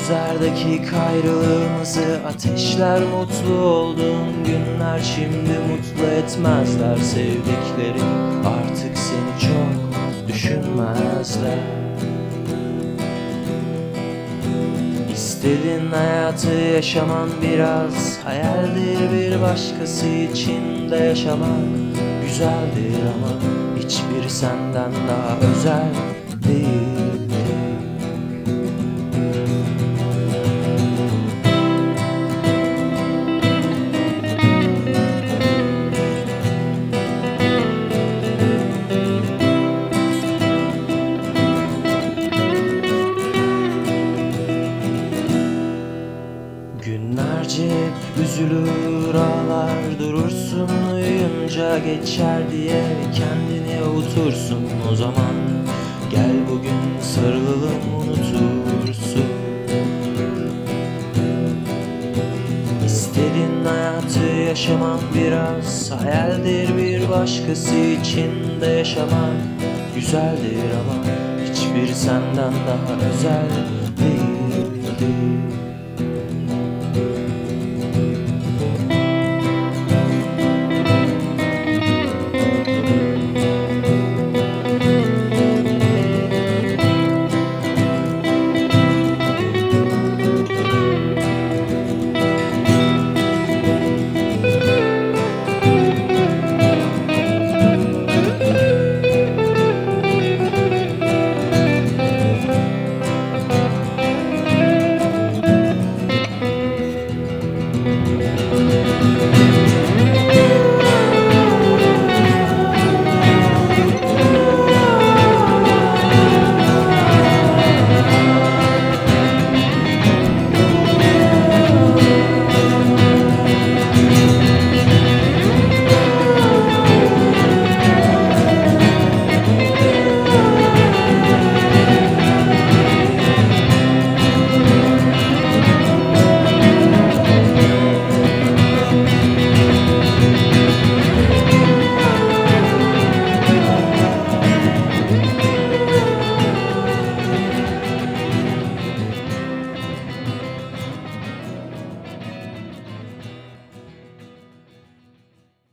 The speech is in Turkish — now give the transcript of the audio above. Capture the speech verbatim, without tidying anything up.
dakika ayrılığımızı ateşler, mutlu olduğun günler şimdi mutlu etmezler. Sevdiklerin artık seni çok düşünmezler. İstediğin hayatı yaşaman biraz hayaldir, bir başkası için de yaşamak güzeldir ama hiçbir senden daha özel değildir. Günlerce hep üzülür ağlar durursun, uyuyunca geçer diye kendini avutursun. O zaman gel bugün sarılalım, unutursun. İstediğin hayatı yaşaman biraz hayaldir, bir başkası için de yaşamak güzeldir ama hiçbir senden daha özel değildir.